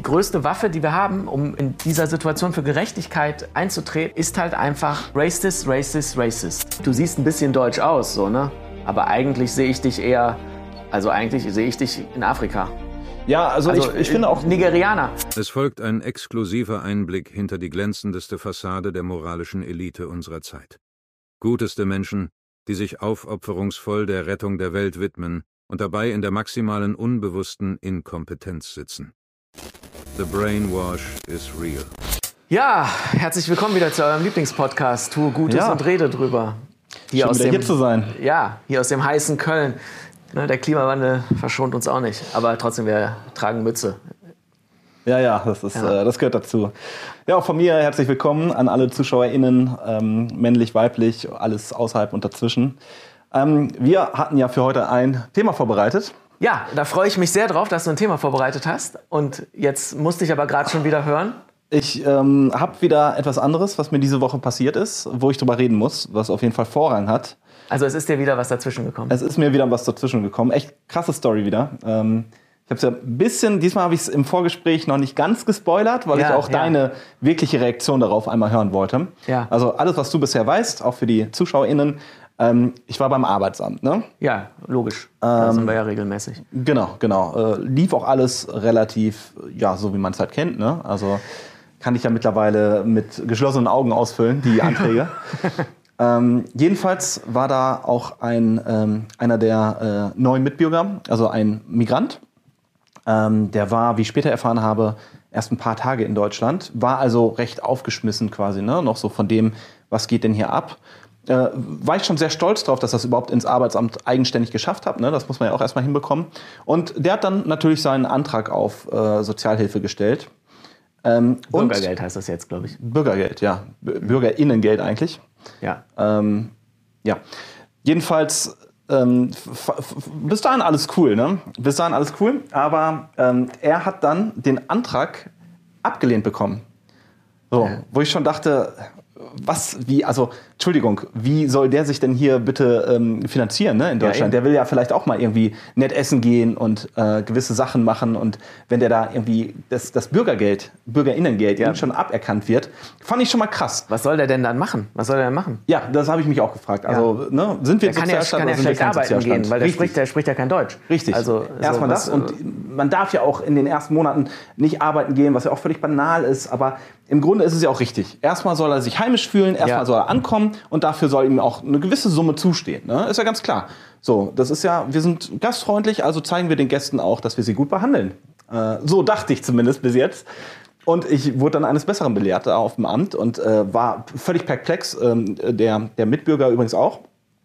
größte Waffe, die wir haben, um in dieser Situation für Gerechtigkeit einzutreten, ist halt einfach Racist, Racist, Racist. Du siehst ein bisschen deutsch aus, so, ne? Aber eigentlich sehe ich dich in Afrika. Ja, also ich finde auch Nigerianer. Es folgt ein exklusiver Einblick hinter die glänzendste Fassade der moralischen Elite unserer Zeit. Guteste Menschen, die sich aufopferungsvoll der Rettung der Welt widmen und dabei in der maximalen unbewussten Inkompetenz sitzen. The brainwash is real. Ja, herzlich willkommen wieder zu eurem Lieblingspodcast. Tue Gutes und rede drüber. Hier zu sein. Ja, hier aus dem heißen Köln. Ne, der Klimawandel verschont uns auch nicht, aber trotzdem, wir tragen Mütze. Ja, das gehört dazu. Ja, auch von mir herzlich willkommen an alle ZuschauerInnen, männlich, weiblich, alles außerhalb und dazwischen. Wir hatten ja für heute ein Thema vorbereitet. Ja, da freue ich mich sehr drauf, dass du ein Thema vorbereitet hast. Und jetzt musste ich aber gerade schon wieder hören. Ich habe wieder etwas anderes, was mir diese Woche passiert ist, wo ich drüber reden muss, was auf jeden Fall Vorrang hat. Also es ist dir wieder was dazwischen gekommen? Es ist mir wieder was dazwischen gekommen. Echt krasse Story wieder. Ich habe es ja ein bisschen, diesmal habe ich es im Vorgespräch noch nicht ganz gespoilert, weil ich auch deine wirkliche Reaktion darauf einmal hören wollte. Ja. Also alles, was du bisher weißt, auch für die ZuschauerInnen, ich war beim Arbeitsamt, ne? Ja, logisch. Da sind wir ja regelmäßig. Genau. Lief auch alles relativ, so wie man es halt kennt, ne? Also kann ich ja mittlerweile mit geschlossenen Augen ausfüllen, die Anträge. Jedenfalls war da auch einer der neuen Mitbürger, also ein Migrant. Der war, wie ich später erfahren habe, erst ein paar Tage in Deutschland, war also recht aufgeschmissen quasi, ne? Noch so von dem, was geht denn hier ab. War ich schon sehr stolz drauf, dass das überhaupt ins Arbeitsamt eigenständig geschafft habe. Ne? Das muss man ja auch erstmal hinbekommen. Und der hat dann natürlich seinen Antrag auf Sozialhilfe gestellt. Bürgergeld heißt das jetzt, glaube ich. Bürgergeld, ja. BürgerInnengeld eigentlich. Ja. Jedenfalls, bis dahin alles cool, ne? Bis dahin alles cool. Aber er hat dann den Antrag abgelehnt bekommen. So, wo ich schon dachte, wie soll der sich denn hier bitte finanzieren, ne, in Deutschland? Der will ja vielleicht auch mal irgendwie nett essen gehen und gewisse Sachen machen. Und wenn der da irgendwie das BürgerInnengeld ihm schon aberkannt wird, fand ich schon mal krass. Was soll der denn dann machen? Ja, das habe ich mich auch gefragt. Also, ne, sind wir Sozialstaat oder sind wir kein Sozialstaat? Gehen, weil der spricht ja kein Deutsch. Richtig. Also, erstmal das. Und man darf ja auch in den ersten Monaten nicht arbeiten gehen, was ja auch völlig banal ist. Aber im Grunde ist es ja auch richtig. Erstmal soll er sich heimisch fühlen, erstmal soll er ankommen und dafür soll ihm auch eine gewisse Summe zustehen. Ne? Ist ja ganz klar. So, das ist ja, wir sind gastfreundlich, also zeigen wir den Gästen auch, dass wir sie gut behandeln. So dachte ich zumindest bis jetzt. Und ich wurde dann eines Besseren belehrt auf dem Amt und war völlig perplex. Der Mitbürger übrigens auch.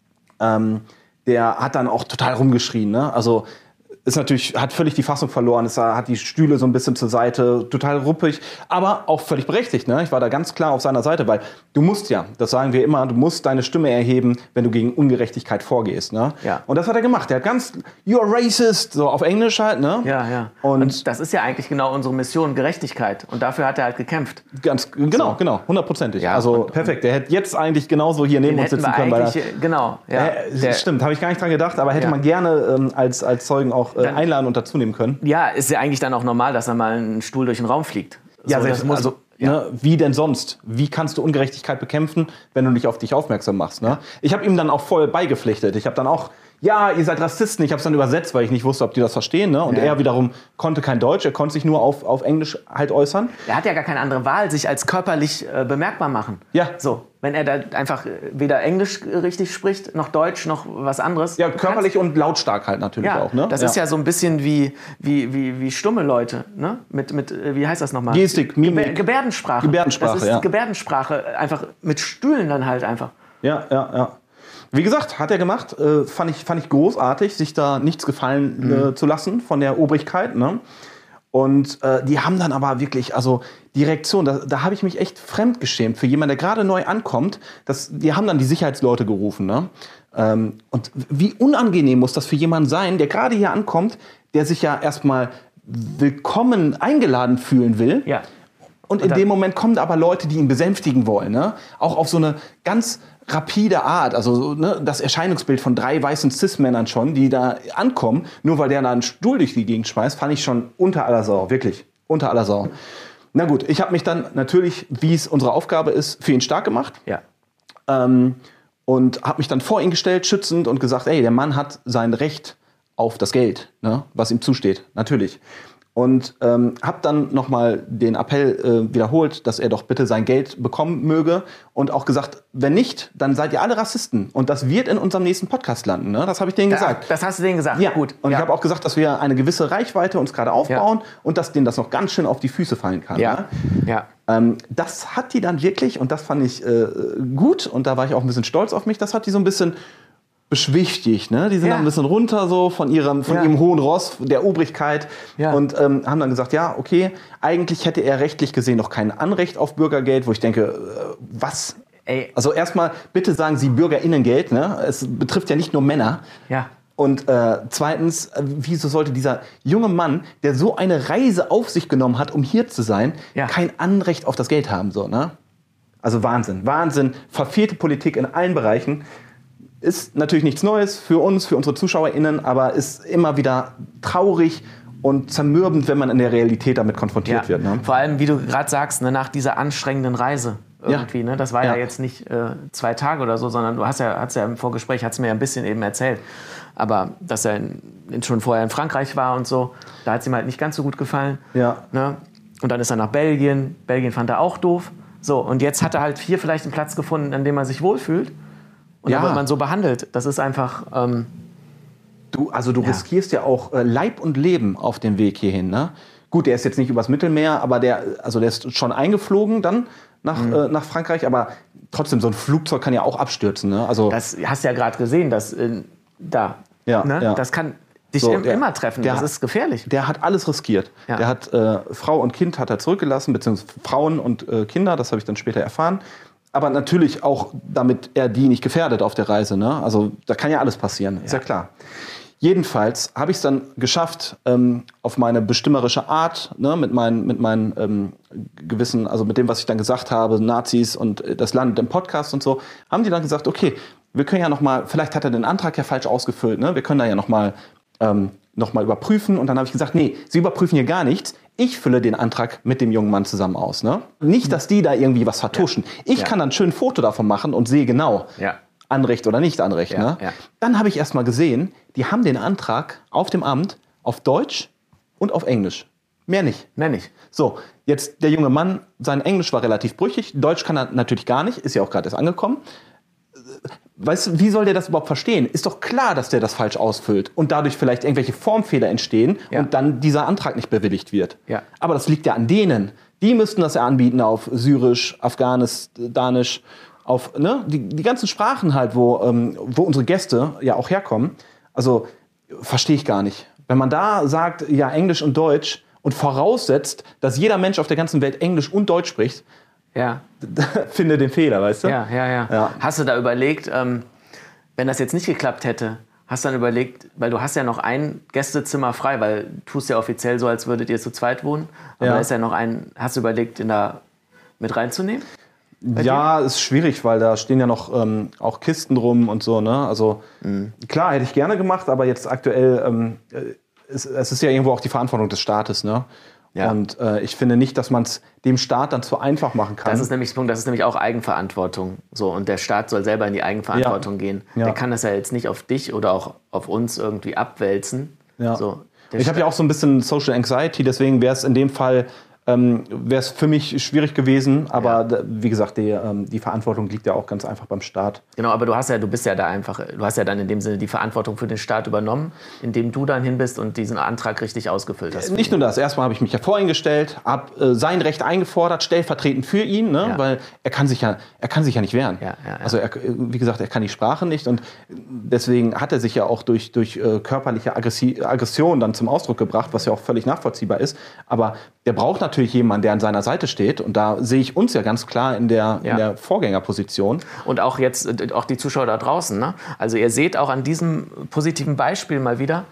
Der hat dann auch total rumgeschrien. Ne? Also hat völlig die Fassung verloren, hat die Stühle so ein bisschen zur Seite, total ruppig, aber auch völlig berechtigt. Ne? Ich war da ganz klar auf seiner Seite, weil du musst ja, das sagen wir immer, du musst deine Stimme erheben, wenn du gegen Ungerechtigkeit vorgehst. Ne? Ja. Und das hat er gemacht. Der hat you're racist, so auf Englisch halt. Ne? Ja. Und das ist ja eigentlich genau unsere Mission, Gerechtigkeit. Und dafür hat er halt gekämpft. Genau, 100%. Ja, also perfekt. Der hätte jetzt eigentlich genauso hier neben uns sitzen können. Stimmt, habe ich gar nicht dran gedacht, aber hätte man gerne als Zeugen auch einladen und dazu nehmen können. Ja, ist ja eigentlich dann auch normal, dass da mal ein Stuhl durch den Raum fliegt. Ja, wie denn sonst? Wie kannst du Ungerechtigkeit bekämpfen, wenn du nicht auf dich aufmerksam machst? Ne? Ich habe ihm dann auch voll beigepflichtet. Ich habe dann auch, ihr seid Rassisten. Ich habe es dann übersetzt, weil ich nicht wusste, ob die das verstehen. Ne? Und er wiederum konnte kein Deutsch. Er konnte sich nur auf Englisch halt äußern. Er hat ja gar keine andere Wahl, sich als körperlich bemerkbar machen. Ja. So, wenn er da einfach weder Englisch richtig spricht, noch Deutsch, noch was anderes. Ja, körperlich und lautstark halt natürlich auch. Ne? Das ist ja so ein bisschen wie stumme Leute. Ne? Mit wie heißt das nochmal? Gestik, Mimik. Gebärdensprache. Das ist Gebärdensprache, einfach mit Stühlen dann halt einfach. Ja. Wie gesagt, hat er gemacht. Fand ich großartig, sich da nichts gefallen zu lassen von der Obrigkeit. Ne? Und die haben dann aber wirklich, also die Reaktion, da habe ich mich echt fremdgeschämt für jemanden, der gerade neu ankommt. Die haben dann die Sicherheitsleute gerufen. Ne? Und wie unangenehm muss das für jemanden sein, der gerade hier ankommt, der sich ja erstmal willkommen eingeladen fühlen will. Ja. Und in dem Moment kommen aber Leute, die ihn besänftigen wollen. Ne? Auch auf so eine ganz rapide Art. Also das Erscheinungsbild von 3 weißen Cis-Männern schon, die da ankommen, nur weil der da einen Stuhl durch die Gegend schmeißt, fand ich schon unter aller Sau, wirklich. unter aller Sau. Na gut, ich habe mich dann natürlich, wie es unsere Aufgabe ist, für ihn stark gemacht. Ja. Und habe mich dann vor ihn gestellt, schützend, und gesagt, ey, der Mann hat sein Recht auf das Geld, ne, was ihm zusteht, natürlich. Und habe dann nochmal den Appell wiederholt, dass er doch bitte sein Geld bekommen möge. Und auch gesagt, wenn nicht, dann seid ihr alle Rassisten. Und das wird in unserem nächsten Podcast landen. Ne? Das habe ich denen gesagt. Das hast du denen gesagt? Ja, gut. Und ich habe auch gesagt, dass wir eine gewisse Reichweite uns gerade aufbauen und dass denen das noch ganz schön auf die Füße fallen kann. Ja. Ne? Ja. Das hat die dann wirklich, und das fand ich gut, und da war ich auch ein bisschen stolz auf mich, das hat die so ein bisschen beschwichtigt, ne? Die sind dann ein bisschen runter so von ihrem hohen Ross der Obrigkeit und haben dann gesagt, ja, okay, eigentlich hätte er rechtlich gesehen noch kein Anrecht auf Bürgergeld, wo ich denke, was? Ey. Also erstmal, bitte sagen Sie BürgerInnengeld, ne? Es betrifft ja nicht nur Männer. Ja. Und zweitens, wieso sollte dieser junge Mann, der so eine Reise auf sich genommen hat, um hier zu sein, kein Anrecht auf das Geld haben, so, ne? Also Wahnsinn, Wahnsinn, verfehlte Politik in allen Bereichen. Ist natürlich nichts Neues für uns, für unsere ZuschauerInnen, aber ist immer wieder traurig und zermürbend, wenn man in der Realität damit konfrontiert wird. Ne? Vor allem, wie du gerade sagst, ne, nach dieser anstrengenden Reise irgendwie. Ne? Das war ja jetzt nicht 2 Tage oder so, sondern du hast ja im Vorgespräch, hast mir ja ein bisschen eben erzählt, aber dass er schon vorher in Frankreich war und so, da hat es ihm halt nicht ganz so gut gefallen. Ja. Ne? Und dann ist er nach Belgien. Belgien fand er auch doof. So, und jetzt hat er halt hier vielleicht einen Platz gefunden, an dem er sich wohlfühlt. Und dann wird man so behandelt. Das ist einfach... Du riskierst ja auch Leib und Leben auf dem Weg hierhin. Ne? Gut, der ist jetzt nicht übers Mittelmeer, aber der ist schon eingeflogen dann nach Frankreich. Aber trotzdem, so ein Flugzeug kann ja auch abstürzen. Ne? Also, das hast du ja gerade gesehen, dass das kann dich immer treffen. Das ist gefährlich. Der hat alles riskiert. Ja. Der hat Frau und Kind hat er zurückgelassen, beziehungsweise Frauen und Kinder. Das habe ich dann später erfahren. Aber natürlich auch, damit er die nicht gefährdet auf der Reise. Ne? Also da kann ja alles passieren, ist ja klar. Jedenfalls habe ich es dann geschafft, auf meine bestimmerische Art, ne, mit meinen gewissen, also mit dem, was ich dann gesagt habe, Nazis und das Land im Podcast und so, haben die dann gesagt, okay, wir können ja noch mal, vielleicht hat er den Antrag ja falsch ausgefüllt, ne? Wir können da ja noch mal überprüfen. Und dann habe ich gesagt, nee, Sie überprüfen hier gar nichts. Ich fülle den Antrag mit dem jungen Mann zusammen aus. Ne? Nicht, dass die da irgendwie was vertuschen. Ich kann dann schön ein Foto davon machen und sehe genau, Anrecht oder nicht Anrecht. Ne? Ja. Dann habe ich erst mal gesehen, die haben den Antrag auf dem Amt auf Deutsch und auf Englisch. Mehr nicht. So, jetzt der junge Mann, sein Englisch war relativ brüchig. Deutsch kann er natürlich gar nicht, ist ja auch gerade erst angekommen. Weißt du, wie soll der das überhaupt verstehen? Ist doch klar, dass der das falsch ausfüllt und dadurch vielleicht irgendwelche Formfehler entstehen und dann dieser Antrag nicht bewilligt wird. Ja. Aber das liegt ja an denen. Die müssten das ja anbieten auf Syrisch, Afghanisch, Danisch, auf die ganzen Sprachen halt, wo unsere Gäste ja auch herkommen. Also verstehe ich gar nicht. Wenn man da sagt, ja, Englisch und Deutsch und voraussetzt, dass jeder Mensch auf der ganzen Welt Englisch und Deutsch spricht, finde den Fehler, weißt du? Ja. Hast du da überlegt, wenn das jetzt nicht geklappt hätte, hast du dann überlegt, weil du hast ja noch ein Gästezimmer frei, weil du tust ja offiziell so, als würdet ihr zu zweit wohnen, aber da ist ja noch hast du überlegt, ihn da mit reinzunehmen? Ja, ist schwierig, weil da stehen ja noch auch Kisten rum und so, ne? Also klar, hätte ich gerne gemacht, aber jetzt aktuell es ist ja irgendwo auch die Verantwortung des Staates, ne? Ja. Und ich finde nicht, dass man es dem Staat dann zu einfach machen kann. Das ist nämlich der Punkt, das ist nämlich auch Eigenverantwortung. So, und der Staat soll selber in die Eigenverantwortung gehen. Ja. Der kann das ja jetzt nicht auf dich oder auch auf uns irgendwie abwälzen. Ja. So, ich habe ja auch so ein bisschen Social Anxiety, deswegen wäre es in dem Fall wäre es für mich schwierig gewesen, aber wie gesagt, die Verantwortung liegt ja auch ganz einfach beim Staat. Genau, aber du hast ja dann in dem Sinne die Verantwortung für den Staat übernommen, indem du dann hin bist und diesen Antrag richtig ausgefüllt hast. Nicht nur das, erstmal habe ich mich ja vor ihn gestellt, habe sein Recht eingefordert, stellvertretend für ihn, ne? Weil er kann sich ja nicht wehren. Also wie gesagt, er kann die Sprache nicht und deswegen hat er sich ja auch durch körperliche Aggression dann zum Ausdruck gebracht, was ja auch völlig nachvollziehbar ist, aber der braucht natürlich jemanden, der an seiner Seite steht. Und da sehe ich uns ja ganz klar in der Vorgängerposition. Und auch jetzt, auch die Zuschauer da draußen. Ne? Also ihr seht auch an diesem positiven Beispiel mal wieder,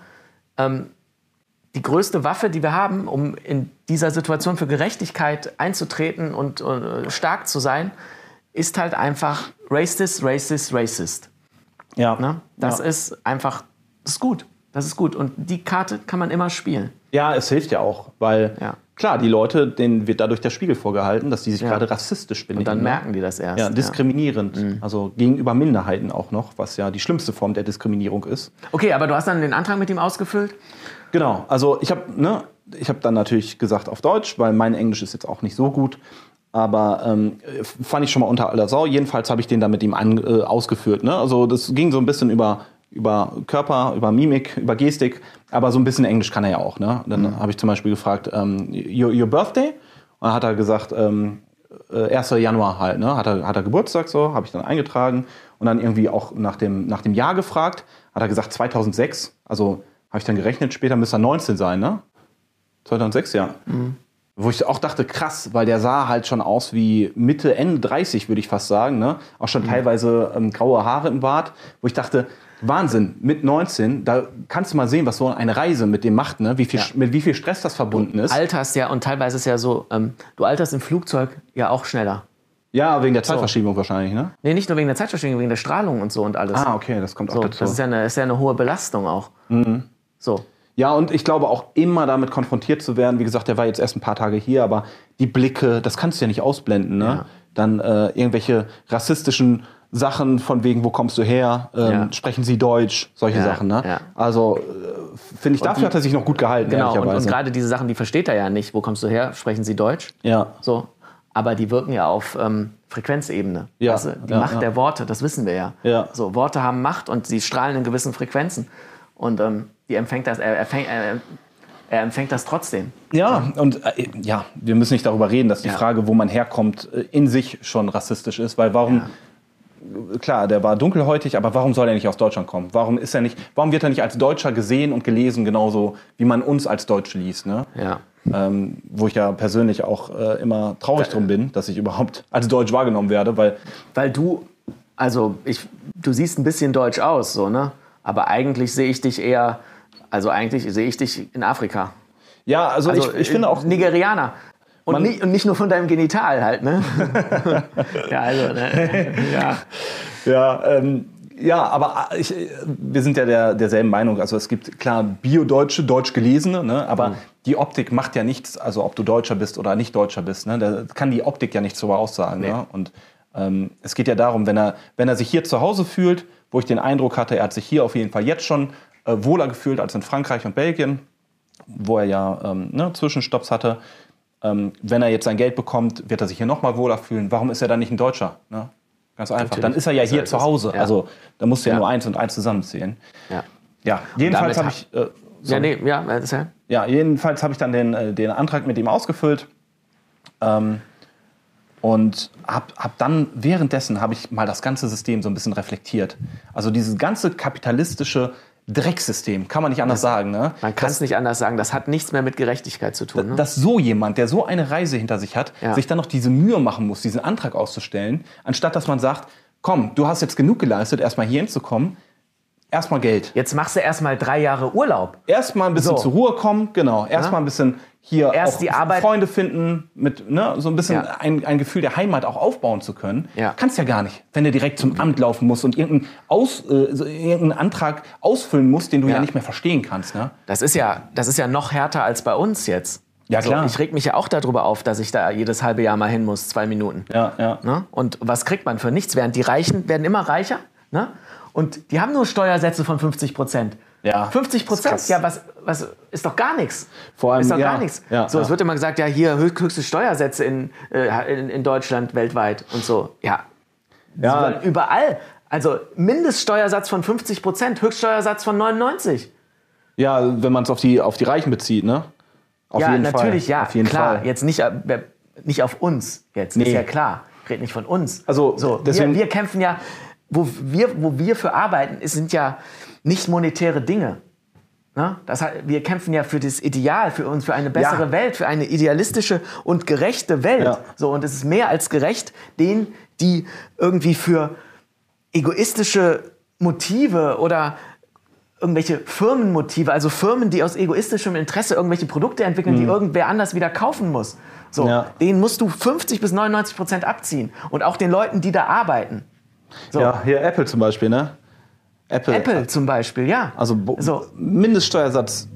die größte Waffe, die wir haben, um in dieser Situation für Gerechtigkeit einzutreten und stark zu sein, ist halt einfach Racist. Ja. Ne? Das ist einfach, das ist gut. Das ist gut. Und die Karte kann man immer spielen. Ja, es hilft ja auch, weil klar, die Leute, denen wird dadurch der Spiegel vorgehalten, dass die sich gerade rassistisch benehmen. Und dann merken die das erst. Ja, diskriminierend. Also gegenüber Minderheiten auch noch, was ja die schlimmste Form der Diskriminierung ist. Okay, aber du hast dann den Antrag mit ihm ausgefüllt? Genau, also ich habe dann natürlich gesagt auf Deutsch, weil mein Englisch ist jetzt auch nicht so gut. Aber fand ich schon mal unter aller Sau. Jedenfalls habe ich den dann mit ihm ausgeführt. Ne? Also das ging so ein bisschen über Körper, über Mimik, über Gestik. Aber so ein bisschen Englisch kann er ja auch. Ne? Dann habe ich zum Beispiel gefragt, your birthday? Und dann hat er gesagt, 1. Januar halt. Ne? Hat er Geburtstag, so, habe ich dann eingetragen. Und dann irgendwie auch nach dem Jahr gefragt. Hat er gesagt 2006. Also habe ich dann gerechnet, später müsste er 19 sein. Ne? 2006, ja. Wo ich auch dachte, krass, weil der sah halt schon aus wie Mitte, Ende 30, würde ich fast sagen. Ne? Auch schon teilweise graue Haare im Bart. Wo ich dachte, Wahnsinn, mit 19, da kannst du mal sehen, was so eine Reise mit dem macht. Ne? Mit wie viel Stress das verbunden ist. Du alterst ja, und teilweise ist ja so, du alterst im Flugzeug ja auch schneller. Ja, wegen der Zeitverschiebung wahrscheinlich, ne? Nee, nicht nur wegen der Zeitverschiebung, wegen der Strahlung und so und alles. Ah, okay, das kommt auch dazu. Das ist ja eine hohe Belastung auch. So. Ja, und ich glaube auch immer damit konfrontiert zu werden. Wie gesagt, der war jetzt erst ein paar Tage hier, aber die Blicke, das kannst du ja nicht ausblenden. Ne? Ja. Dann irgendwelche rassistischen Sachen von wegen, wo kommst du her? Sprechen Sie Deutsch? Solche Sachen. Ne? Ja. Also finde ich, dafür hat er sich noch gut gehalten. Genau, und gerade diese Sachen, die versteht er ja nicht. Wo kommst du her? Sprechen Sie Deutsch? Ja. So. Aber die wirken ja auf Frequenzebene. Ja. Also die Macht der Worte, das wissen wir ja. So, Worte haben Macht und sie strahlen in gewissen Frequenzen. Und er empfängt das trotzdem. Ja, und wir müssen nicht darüber reden, dass die Frage, wo man herkommt, in sich schon rassistisch ist. Weil klar, der war dunkelhäutig, aber warum soll er nicht aus Deutschland kommen? Warum wird er nicht als Deutscher gesehen und gelesen, genauso wie man uns als Deutsche liest? Ne? Ja. Wo ich ja persönlich auch immer traurig drum bin, dass ich überhaupt als Deutsch wahrgenommen werde. Weil du siehst ein bisschen deutsch aus, so, ne? Aber eigentlich sehe ich dich eher, in Afrika. Ja, also ich finde auch Nigerianer. Und nicht nur von deinem Genital halt, ne? Ja, also, ne? Ja, aber wir sind ja derselben Meinung. Also es gibt klar Bio-Deutsche, Deutsch-Gelesene, ne? Aber die Optik macht ja nichts, also ob du Deutscher bist oder nicht Deutscher bist. Ne? Da kann die Optik ja nichts darüber aussagen. Nee. Ne? Und es geht ja darum, wenn er sich hier zu Hause fühlt, wo ich den Eindruck hatte, er hat sich hier auf jeden Fall jetzt schon wohler gefühlt als in Frankreich und Belgien, wo er ja Zwischenstopps hatte. Wenn er jetzt sein Geld bekommt, wird er sich hier noch mal wohler fühlen. Warum ist er dann nicht ein Deutscher? Ne? Ganz einfach. Natürlich. Dann ist er ja hier zu Hause. Ja. Also da musst du ja nur 1 und 1 zusammenzählen. Ja. Jedenfalls habe ich... jedenfalls habe ich dann den Antrag mit ihm ausgefüllt. Und hab dann währenddessen habe ich mal das ganze System so ein bisschen reflektiert. Also dieses ganze kapitalistische Drecksystem, kann man nicht anders sagen. Ne? Man kann es nicht anders sagen, das hat nichts mehr mit Gerechtigkeit zu tun. Ne? Dass so jemand, der so eine Reise hinter sich hat, sich dann noch diese Mühe machen muss, diesen Antrag auszustellen, anstatt dass man sagt, komm, du hast jetzt genug geleistet, erstmal hier hinzukommen, erstmal Geld. Jetzt machst du erstmal 3 Jahre Urlaub. Erstmal ein bisschen zur Ruhe kommen, genau. Erstmal ein bisschen hier auch die Arbeit, Freunde finden, mit so ein bisschen ein Gefühl der Heimat auch aufbauen zu können. Ja. Kannst ja gar nicht, wenn du direkt zum Amt laufen musst und irgendeinen Antrag ausfüllen musst, den du ja nicht mehr verstehen kannst. Ne? Das ist ja noch härter als bei uns jetzt. Ja, klar. Ich reg mich ja auch darüber auf, dass ich da jedes halbe Jahr mal hin muss, 2 Minuten. Ja. Ne? Und was kriegt man für nichts? Während die Reichen werden immer reicher, ne? Und die haben nur Steuersätze von 50%. Ja. 50%? Ja, was ist doch gar nichts. Vor allem, ist doch gar nichts. Ja, so, es wird immer gesagt, ja, hier höchste Steuersätze in Deutschland, weltweit und so. Ja. Überall. Also Mindeststeuersatz von 50%, Höchststeuersatz von 99%. Ja, wenn man es auf die Reichen bezieht, ne? Auf jeden natürlich, Fall. Ja, auf jeden klar. Fall. Jetzt nicht auf uns, jetzt. Nee. Ist ja klar. Ich rede nicht von uns. Also, deswegen, wir kämpfen ja, wo wir für arbeiten, sind ja nicht monetäre Dinge. Ne? Wir kämpfen ja für das Ideal, für eine bessere Welt, für eine idealistische und gerechte Welt. Ja. So, und es ist mehr als gerecht, denen, die irgendwie für egoistische Motive oder irgendwelche Firmenmotive, also Firmen, die aus egoistischem Interesse irgendwelche Produkte entwickeln, die irgendwer anders wieder kaufen muss. So, denen musst du 50-99% abziehen. Und auch den Leuten, die da arbeiten. So. Ja, hier Apple zum Beispiel, ne? Apple zum Beispiel, ja. Also Mindeststeuersatz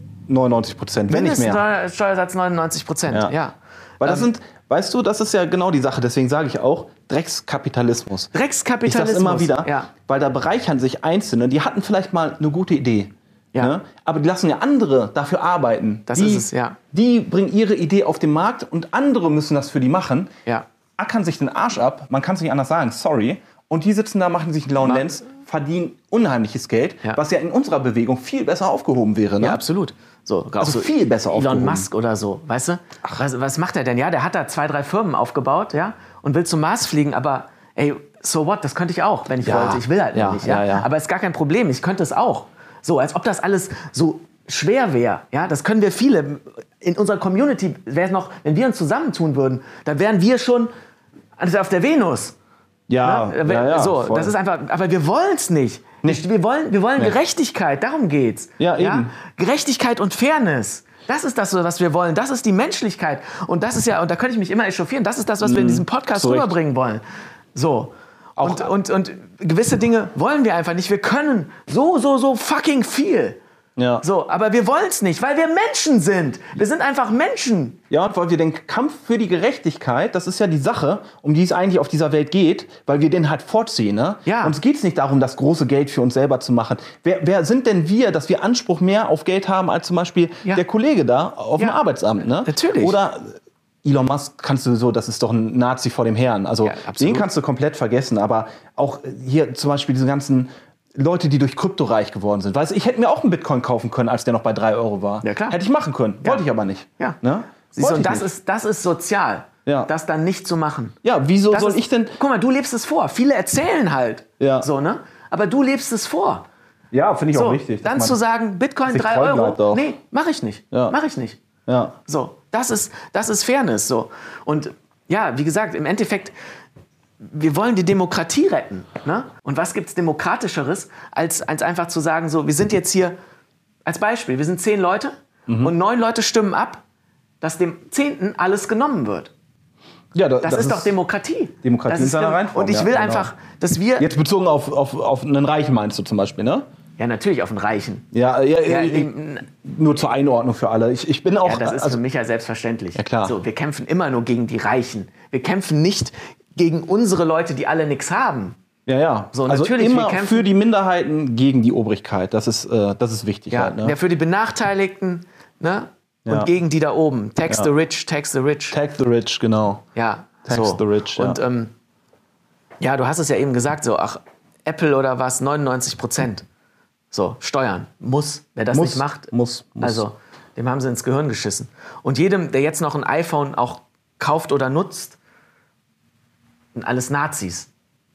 99%, wenn nicht mehr. Mindeststeuersatz 99%, ja. Weil das weißt du, das ist ja genau die Sache. Deswegen sage ich auch, Dreckskapitalismus. Ich sage immer wieder, weil da bereichern sich Einzelne, die hatten vielleicht mal eine gute Idee. Ja. Ne? Aber die lassen ja andere dafür arbeiten. Das ist es, ja. Die bringen ihre Idee auf den Markt und andere müssen das für die machen. Ja. Ackern sich den Arsch ab, man kann es nicht anders sagen, sorry. Und die sitzen da, machen sich einen lauen Lenz, verdienen unheimliches Geld, was ja in unserer Bewegung viel besser aufgehoben wäre. Ne? Ja, absolut. So, also viel besser aufgehoben. Elon Musk oder so, weißt du? Was macht er denn? Ja, der hat da 2, 3 Firmen aufgebaut, ja, und will zum Mars fliegen, aber ey, so what, das könnte ich auch, wenn ich wollte. Ich will halt nicht, ja. Aber ist gar kein Problem, ich könnte es auch. So, als ob das alles so schwer wäre, ja, das können wir viele. In unserer Community, wenn wir uns zusammentun würden, dann wären wir schon auf der Venus. Ja, so, voll. das ist einfach, aber wir wollen es nicht. Wir wollen Gerechtigkeit, darum geht's. Ja, eben. Gerechtigkeit und Fairness. Das ist das, was wir wollen. Das ist die Menschlichkeit. Und das ist ja, und da könnte ich mich immer echauffieren, das ist das, was wir in diesem Podcast rüberbringen wollen. So. Und gewisse Dinge wollen wir einfach nicht. Wir können so fucking viel. Ja. So, aber wir wollen es nicht, weil wir Menschen sind. Wir sind einfach Menschen. Ja, und weil wir den Kampf für die Gerechtigkeit, das ist ja die Sache, um die es eigentlich auf dieser Welt geht, weil wir den halt vorziehen. Ne? Ja. Uns geht es nicht darum, das große Geld für uns selber zu machen. Wer sind denn wir, dass wir Anspruch mehr auf Geld haben als zum Beispiel der Kollege da auf dem Arbeitsamt? Ne? Natürlich. Oder Elon Musk kannst du so, das ist doch ein Nazi vor dem Herrn. Also den kannst du komplett vergessen. Aber auch hier zum Beispiel diese ganzen Leute, die durch Krypto reich geworden sind. Weißt du, ich hätte mir auch einen Bitcoin kaufen können, als der noch bei 3 Euro war. Ja, klar. Hätte ich machen können. Wollte ich aber nicht. Ja. Ne? Siehst du, und das ist sozial, das dann nicht zu machen. Ja, wieso soll ich denn... Guck mal, du lebst es vor. Viele erzählen halt so, ne? Aber du lebst es vor. Ja, finde ich auch wichtig. Dann zu sagen, Bitcoin 3 Euro, nee, mach ich nicht. Mach ich nicht. Ja. So, das ist Fairness. So. Und ja, wie gesagt, im Endeffekt... Wir wollen die Demokratie retten. Ne? Und was gibt es Demokratischeres, als einfach zu sagen, so, wir sind jetzt hier, als Beispiel, wir sind 10 Leute und 9 Leute stimmen ab, dass dem 10. alles genommen wird. Ja, das ist doch Demokratie. Demokratie in seiner Reihenform. Und ich will einfach, dass wir... Jetzt bezogen auf einen Reichen meinst du zum Beispiel, ne? Ja, natürlich auf einen Reichen. Nur zur Einordnung für alle. Ich bin auch... Ja, das ist für mich ja selbstverständlich. Ja, klar. So, wir kämpfen immer nur gegen die Reichen. Wir kämpfen nicht gegen unsere Leute, die alle nichts haben. Ja. So, also natürlich, immer für die Minderheiten gegen die Obrigkeit. Das ist wichtig. Ja, halt, ne? Ja, für die Benachteiligten, ne? Und gegen die da oben. Tax the rich, tax the rich. Tax the rich, genau. Ja, tax the rich, ja. Und du hast es ja eben gesagt, so, Apple oder was, 99%. So, Steuern. Wer das nicht macht, muss. Also, dem haben sie ins Gehirn geschissen. Und jedem, der jetzt noch ein iPhone auch kauft oder nutzt, sind alles Nazis.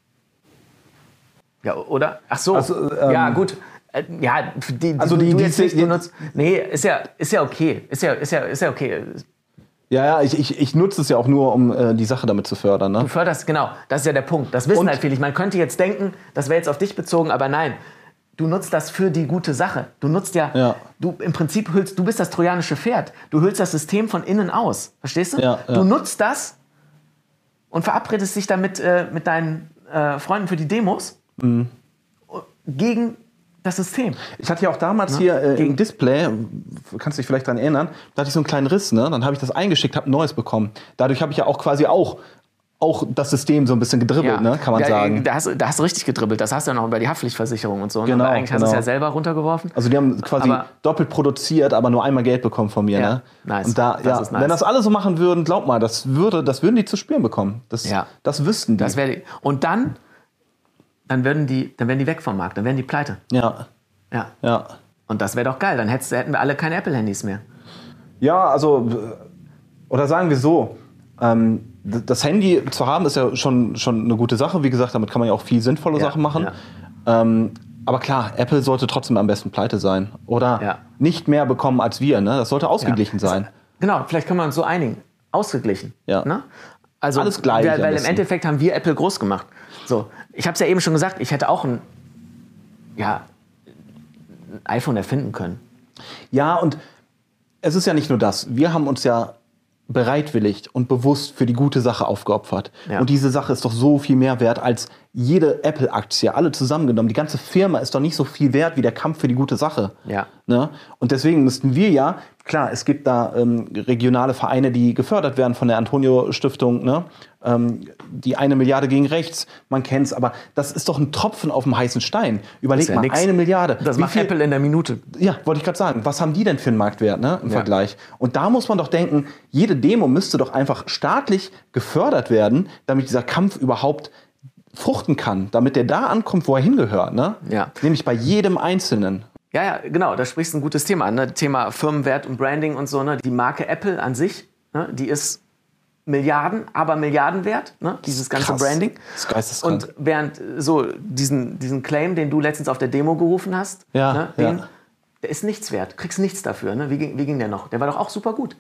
Ja, oder? Ach so. Also, ja, gut. Ja, die jetzt nicht benutzt. Nee, ist ja okay. Ist ja okay. Ja, ich nutze es ja auch nur, um die Sache damit zu fördern. Ne? Du förderst, genau. Das ist ja der Punkt. Das wissen halt viele. Man könnte jetzt denken, das wäre jetzt auf dich bezogen, aber nein. Du nutzt das für die gute Sache. Du nutzt du im Prinzip du bist das trojanische Pferd. Du hüllst das System von innen aus. Verstehst du? Ja. Du nutzt das und verabredest dich damit mit deinen Freunden für die Demos gegen das System. Ich hatte ja auch damals hier im Display, kannst du dich vielleicht daran erinnern, da hatte ich so einen kleinen Riss, ne? Dann habe ich das eingeschickt, habe ein neues bekommen. Dadurch habe ich ja auch quasi auch das System so ein bisschen gedribbelt, ne? Kann man sagen. Da hast du richtig gedribbelt. Das hast du ja noch über die Haftpflichtversicherung und so. Genau, aber eigentlich hast du es ja selber runtergeworfen. Also die haben quasi doppelt produziert, aber nur einmal Geld bekommen von mir. Ne? Nice. Und nice. Wenn das alle so machen würden, glaub mal, das würden die zu spüren bekommen. Das wüssten die. Und dann werden die weg vom Markt, dann werden die pleite. Ja. Und das wäre doch geil, dann hätten wir alle keine Apple-Handys mehr. Ja, also, oder sagen wir so, das Handy zu haben ist ja schon eine gute Sache. Wie gesagt, damit kann man ja auch viel sinnvolle Sachen machen. Ja. Aber klar, Apple sollte trotzdem am besten pleite sein. Oder nicht mehr bekommen als wir. Ne? Das sollte ausgeglichen sein. Genau, vielleicht können wir uns so einigen. Ausgeglichen. Ja. Ne? Also, alles gleich. Weil im Endeffekt haben wir Apple groß gemacht. So, ich habe es ja eben schon gesagt, ich hätte auch ein iPhone erfinden können. Ja, und es ist ja nicht nur das. Wir haben uns ja bereitwillig und bewusst für die gute Sache aufgeopfert. Ja. Und diese Sache ist doch so viel mehr wert als jede Apple-Aktie, alle zusammengenommen. Die ganze Firma ist doch nicht so viel wert wie der Kampf für die gute Sache. Ja. Ne? Und deswegen müssten wir ja, klar, es gibt da regionale Vereine, die gefördert werden von der Antonio-Stiftung, ne? Die 1 Milliarde gegen rechts, man kennt's, aber das ist doch ein Tropfen auf dem heißen Stein. Überleg mal, nix. 1 Milliarde. Das macht Apple in der Minute. Ja, wollte ich gerade sagen. Was haben die denn für einen Marktwert, ne, im Vergleich? Und da muss man doch denken, jede Demo müsste doch einfach staatlich gefördert werden, damit dieser Kampf überhaupt fruchten kann, damit der da ankommt, wo er hingehört, ne? Ja. Nämlich bei jedem Einzelnen. Ja, genau, da sprichst du ein gutes Thema an. Ne? Thema Firmenwert und Branding und so. Ne? Die Marke Apple an sich, ne? Die ist Milliarden, aber Milliarden wert, ne? Dieses ganze Krass. Branding. Das ist geisteskrank. Und während so diesen Claim, den du letztens auf der Demo gerufen hast, Ja, ne? ja. Der ist nichts wert. Du kriegst nichts dafür. Ne? Wie ging der noch? Der war doch auch super gut.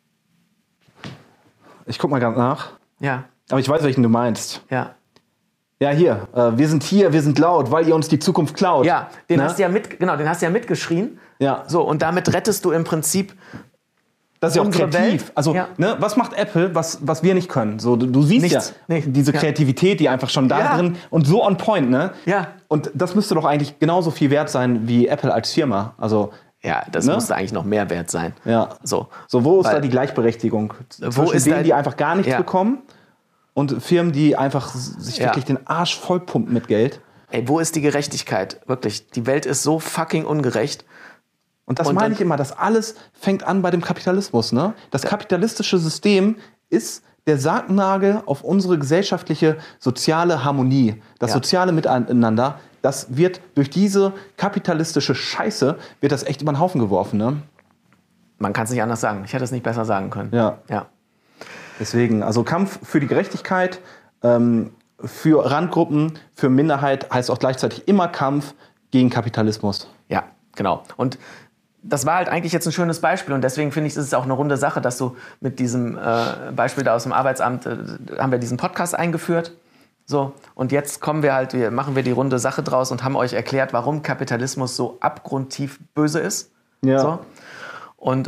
Ich guck mal gerade nach. Ja, Aber ich weiß, welchen du meinst. ja. Ja, hier. Wir sind laut, weil ihr uns die Zukunft klaut. Ja, den Ne? hast du ja mitgeschrien. Ja. So, und damit rettest du im Prinzip. Das ist ja auch Unsere kreativ. Welt. Also, Ja. ne, was macht Apple, was wir nicht können? So, du siehst Nichts. ja Nee. diese Kreativität, die einfach schon da Ja. drin und so on point, ne? Ja. Und das müsste doch eigentlich genauso viel wert sein wie Apple als Firma. Also, Ja, das Ne? musste eigentlich noch mehr wert sein. ja. So, So, wo ist Weil- da die Gleichberechtigung? Wo ist denen, da- die einfach gar nichts Ja. bekommen und Firmen, die einfach sich Ja. wirklich den Arsch vollpumpen mit Geld? Ey, wo ist die Gerechtigkeit? Wirklich, die Welt ist so fucking ungerecht. Und das Und meine dann- ich immer, das alles fängt an bei dem Kapitalismus. Ne? Das kapitalistische System ist der Sargnagel auf unsere gesellschaftliche soziale Harmonie, das Ja. soziale Miteinander. Das wird durch diese kapitalistische Scheiße, wird das echt über den Haufen geworfen. Ne? Man kann es nicht anders sagen. Ich hätte es nicht besser sagen können. Ja. Ja. Deswegen, also Kampf für die Gerechtigkeit, für Randgruppen, für Minderheit heißt auch gleichzeitig immer Kampf gegen Kapitalismus. Ja, genau. Und das war halt eigentlich jetzt ein schönes Beispiel und deswegen finde ich, es ist auch eine runde Sache, dass du mit diesem Beispiel da aus dem Arbeitsamt, haben wir diesen Podcast eingeführt. So, und jetzt machen wir die runde Sache draus und haben euch erklärt, warum Kapitalismus so abgrundtief böse ist. Ja. So. Und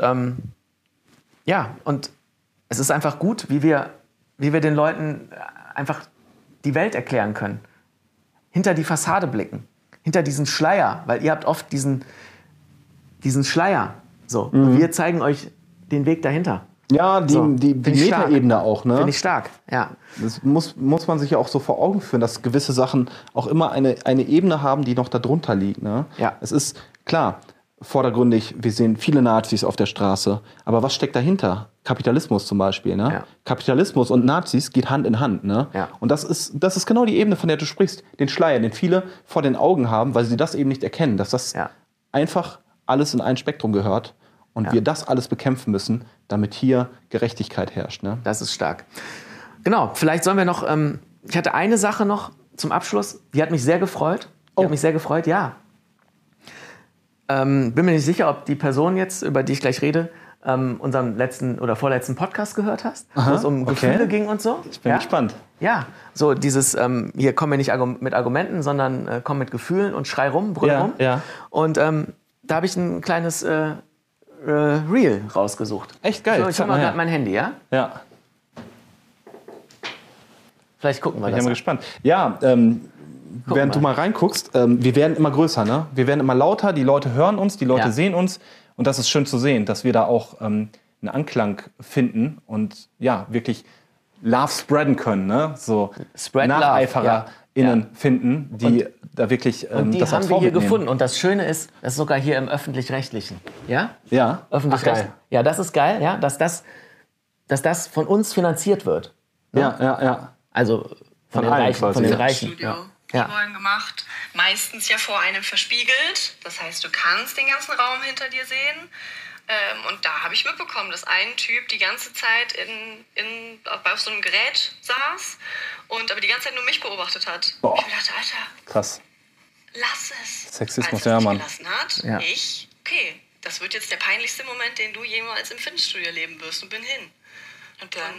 und es ist einfach gut, wie wir den Leuten einfach die Welt erklären können. Hinter die Fassade blicken, hinter diesen Schleier, weil ihr habt oft diesen Schleier. So. Und wir zeigen euch den Weg dahinter. Ja, die Find ich stark. Metaebene auch. Ne? Finde ich stark, ja. Das muss man sich ja auch so vor Augen führen, dass gewisse Sachen auch immer eine Ebene haben, die noch darunter liegt. Ne? Ja. Es ist klar, vordergründig, wir sehen viele Nazis auf der Straße. Aber was steckt dahinter? Kapitalismus zum Beispiel. Ne? Ja. Kapitalismus und Nazis geht Hand in Hand. Ne? Ja. Und das ist genau die Ebene, von der du sprichst. Den Schleier, den viele vor den Augen haben, weil sie das eben nicht erkennen. Dass das Ja. einfach alles in ein Spektrum gehört. Und wir das alles bekämpfen müssen, damit hier Gerechtigkeit herrscht. Ne? Das ist stark. Genau, vielleicht sollen wir noch, ich hatte eine Sache noch zum Abschluss, die hat mich sehr gefreut. Die hat mich sehr gefreut, ja. Bin mir nicht sicher, ob die Person jetzt, über die ich gleich rede, unseren letzten oder vorletzten Podcast gehört hast, wo es um Gefühle ging und so. Ich bin gespannt. Ja, so dieses, hier kommen wir nicht mit Argumenten, sondern kommen mit Gefühlen und schrei rum, brüll rum. Ja. Und da habe ich ein kleines Reel rausgesucht. Echt geil. So, ich Zeig habe mal mal her. gerade mein Handy, ja? Ja. Vielleicht gucken wir Ich bin das mal an. gespannt. Ja, während du mal reinguckst, wir werden immer größer, ne? Wir werden immer lauter, die Leute hören uns, die Leute Ja. sehen uns. Und das ist schön zu sehen, dass wir da auch einen Anklang finden und ja, wirklich Love spreaden können, ne? So Spread love, NacheifererInnen ja. finden, die da wirklich Und die das als haben wir hier Vorbild nehmen. gefunden. Und das Schöne ist, das ist sogar hier im Öffentlich-Rechtlichen. Ja? Ja. Öffentlich-Rechtlich. Ach, geil. Ja, das ist geil, ja? Dass das von uns finanziert wird. Ja. Also von den allen Reichen. quasi, Von den ja. Reichen. Studio Ja. Keyboarden gemacht. Meistens ja vor einem verspiegelt. Das heißt, du kannst den ganzen Raum hinter dir sehen. Und da habe ich mitbekommen, dass ein Typ die ganze Zeit auf so einem Gerät saß und aber die ganze Zeit nur mich beobachtet hat. Boah. Ich mir dachte, Alter, Krass. lass es. Sexismus, Als er ja, mich Mann. gelassen hat, Ja. okay, das wird jetzt der peinlichste Moment, den du jemals im Fitnessstudio erleben wirst und bin hin. Und dann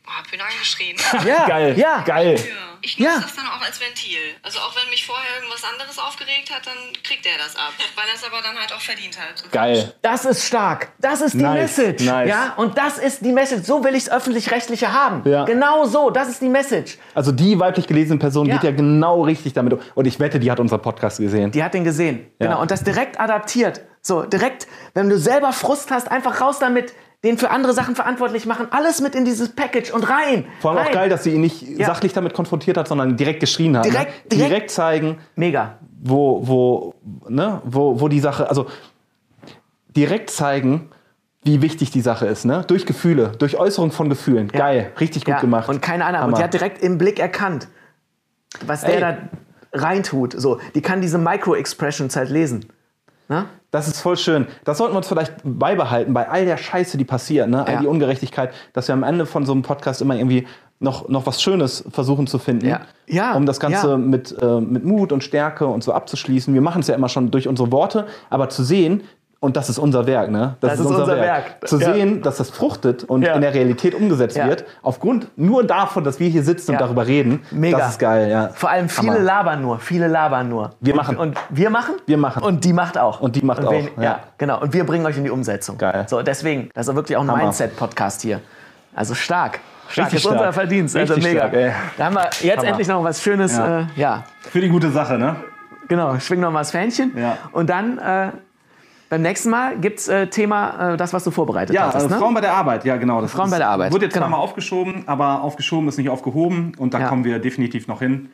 hab ihn angeschrien. Ja, Geil, ja. geil. Ich nutze das dann auch als Ventil. Also auch wenn mich vorher irgendwas anderes aufgeregt hat, dann kriegt er das ab. Weil er es aber dann halt auch verdient hat. Geil. Das ist stark. Das ist die Nice, Message. nice. Ja? Und das ist die Message. So will ich es Öffentlich-Rechtliche haben. Ja. Genau so. Das ist die Message. Also die weiblich gelesene Person Ja. geht ja genau richtig damit um. Und ich wette, die hat unseren Podcast gesehen. Die hat den gesehen. Ja. Genau. Und das direkt adaptiert. So, direkt, wenn du selber Frust hast, einfach raus damit. Den für andere Sachen verantwortlich machen. Alles mit in dieses Package und rein. Vor allem rein. auch geil, dass sie ihn nicht sachlich damit konfrontiert hat, sondern direkt geschrien hat. Direkt zeigen, Mega. wo die Sache, also direkt zeigen, wie wichtig die Sache ist, ne? Durch Gefühle, durch Äußerung von Gefühlen. Ja. Geil, richtig gut gemacht. Und keine Ahnung. Und Hammer. die hat direkt im Blick erkannt, was der da reintut. So, die kann diese Micro-Expressions halt lesen. Ne? Das ist voll schön. Das sollten wir uns vielleicht beibehalten bei all der Scheiße, die passiert, ne? All die Ungerechtigkeit, dass wir am Ende von so einem Podcast immer irgendwie noch was Schönes versuchen zu finden, um das Ganze mit Mut und Stärke und so abzuschließen. Wir machen es ja immer schon durch unsere Worte, aber zu sehen, und das ist unser Werk, ne? Das ist unser Werk. Zu sehen, dass das fruchtet und in der Realität umgesetzt wird, aufgrund nur davon, dass wir hier sitzen und darüber reden, Mega. das ist geil, ja. Vor allem viele labern nur. Wir machen. Und wir machen? Wir machen. Und die macht auch. Und die macht auch, Ja, genau. Und wir bringen euch in die Umsetzung. Geil. So, deswegen, das ist wirklich auch ein Hammer. Mindset-Podcast hier. Also stark. Stark Richtig ist unser stark. Verdienst. Also Richtig mega. stark, ey. Da haben wir jetzt Hammer. endlich noch was Schönes. Ja. Für die gute Sache, ne? Genau. Schwing noch mal das Fähnchen. Ja. Und dann beim nächsten Mal gibt es Thema, das, was du vorbereitet Ja, hast. Ne? Frauen bei der Arbeit, ja genau. Das Frauen bei der Arbeit. Wurde jetzt Genau. zweimal aufgeschoben, aber aufgeschoben ist nicht aufgehoben und da kommen wir definitiv noch hin.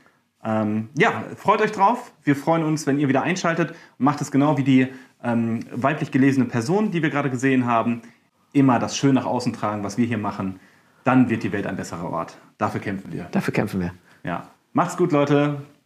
Freut euch drauf. Wir freuen uns, wenn ihr wieder einschaltet. Macht es genau wie die weiblich gelesene Person, die wir gerade gesehen haben. Immer das schön nach außen tragen, was wir hier machen. Dann wird die Welt ein besserer Ort. Dafür kämpfen wir. Dafür kämpfen wir. Ja. Macht's gut, Leute.